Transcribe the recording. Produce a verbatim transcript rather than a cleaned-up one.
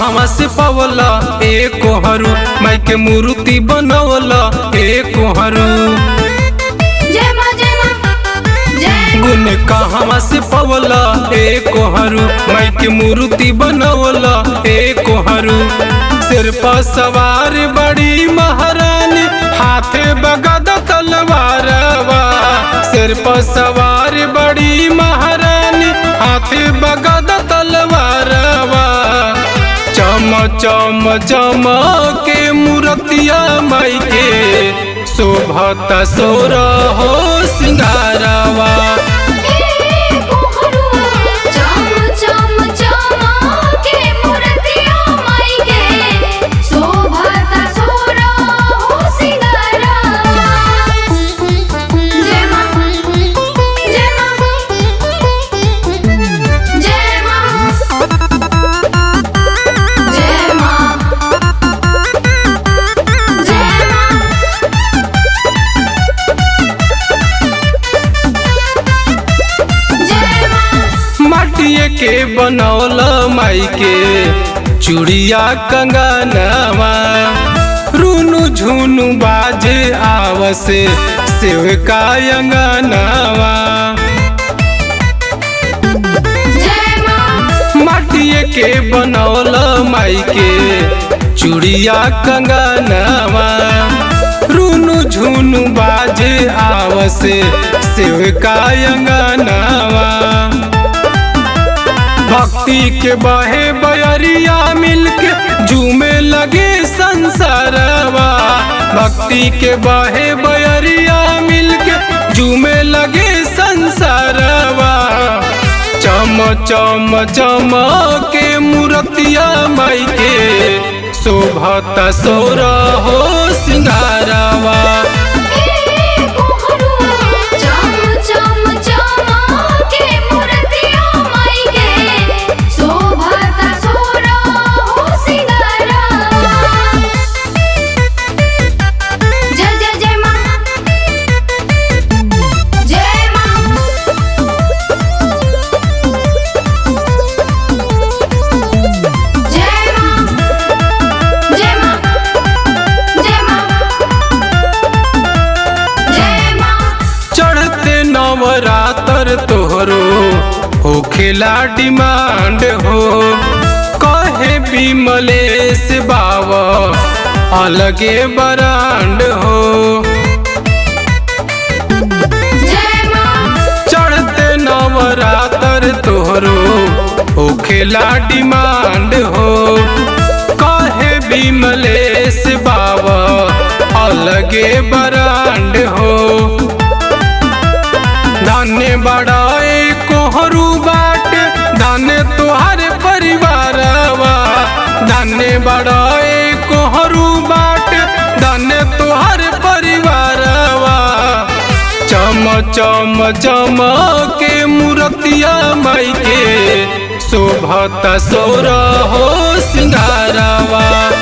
कहवा से पवला ए कोहरू माई के मूर्ति बनवला ए कोहरू गुण कहवा से पवला ए कोहरू माई के मूर्ति बनवला ए कोहरू सिर पर सवार बड़ी महारानी हाथे बगद तलवारवा सिर पर सवार बड़ी महारानी हाथे बगद तलवारवा चम चम चम के मूर्तिया माई के शोभता सोरा हो सिंगारवा के बनौल माई के चूड़िया कंगनवा रूनु झुनु बाजे आवसे सेव का अंगनवा माटिए के बनौल माई के चूड़िया कंगनवा रूनु झुनु बाजे आवसे सेव का अंगनवा भक्ति के बहे बयरिया मिलके झूमे लगे संसारवा भक्ति के बहे बयरिया मिलके झूमे लगे संसारवा चम चम चम के मूर्तिया माई के शोभता सोरा हो सिंगारवा नवरात्र तोहरो हो खेला डिमांड हो कहे विमलेश बाबा अलगे बरांड हो चढ़ते नवरात्र तोहरो हो खेला डिमांड हो कहे विमलेश बाबा अलगे बरांड हो धाने बड़ाए कोहरू बाट धाने तोहर परिवारवा धाने बड़ाए कोहरू बाट धाने तोहर परिवारवा चम चम चम के मूर्तिया माई के शोभता सोरा हो सिंगारवा।